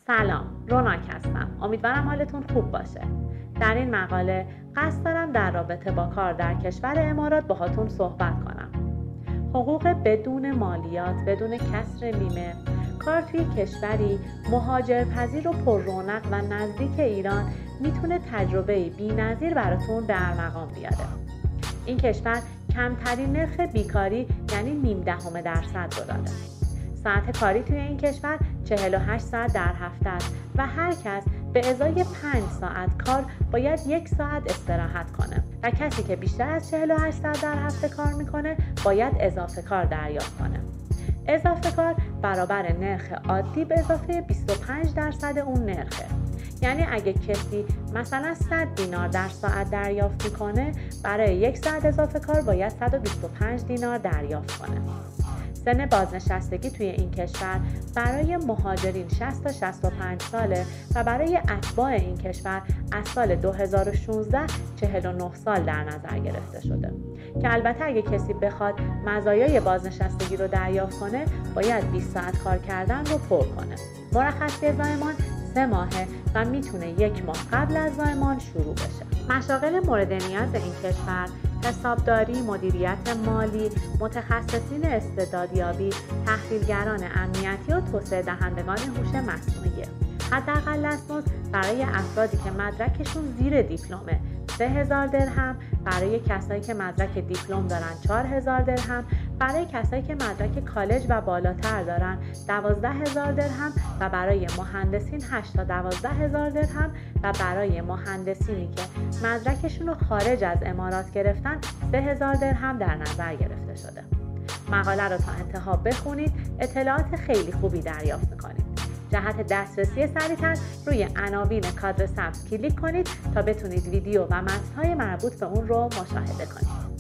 سلام، روناک هستم. امیدوارم حالتون خوب باشه. در این مقاله قصد دارم در رابطه با کار در کشور امارات باهاتون صحبت کنم. حقوق بدون مالیات، بدون کسر نیمه، کار توی کشوری مهاجرپذیر و پر رونق و نزدیک ایران میتونه تجربه بی‌نظیر براتون به ارمغان بیاره. این کشور کمترین نرخ بیکاری یعنی 0.9% رو داره. ساعت کاری توی این کشور 48 ساعت در هفته است و هر کس به ازای 5 ساعت کار باید 1 ساعت استراحت کنه و کسی که بیشتر از 48 ساعت در هفته کار میکنه باید اضافه کار دریافت کنه. اضافه کار برابر نرخ عادی به اضافه 25% اون نرخه. یعنی اگه کسی مثلا 100 دینار در ساعت دریافت میکنه، برای 1 ساعت اضافه کار باید 125 دینار دریافت کنه. سن بازنشستگی توی این کشور برای مهاجرین 60 تا 65 ساله و برای اتباع این کشور از سال 2016 49 سال در نظر گرفته شده که البته اگه کسی بخواد مزایای بازنشستگی رو دریافت کنه باید 20 ساعت کار کردن رو پر کنه. مرخصی زایمان 3 ماهه و میتونه 1 ماه قبل از زایمان شروع بشه. مشاغل مورد نیاز این کشور حسابداری، مدیریت مالی، متخصصین استعدادیابی، تحویلگران امنیتی و توسعه دهندگان هوش مصنوعی. حداقل لسانس برای افرادی که مدرکشون زیر دیپلمه 3000 درهم، برای کسایی که مدرک دیپلم دارن 4000 درهم، برای کسایی که مدرک کالج و بالاتر دارن 12000 درهم و برای مهندسین 8 تا 12000 درهم و برای مهندسینی که مدرکشون رو خارج از امارات گرفتن 3000 درهم در نظر گرفته شده. مقاله رو تا انتها بخونید، اطلاعات خیلی خوبی دریافت می‌کنید. جهت دسترسی سریع‌تر روی عناوین کادر سبز کلیک کنید تا بتونید ویدیو و متن‌های مربوط به اون رو مشاهده کنید.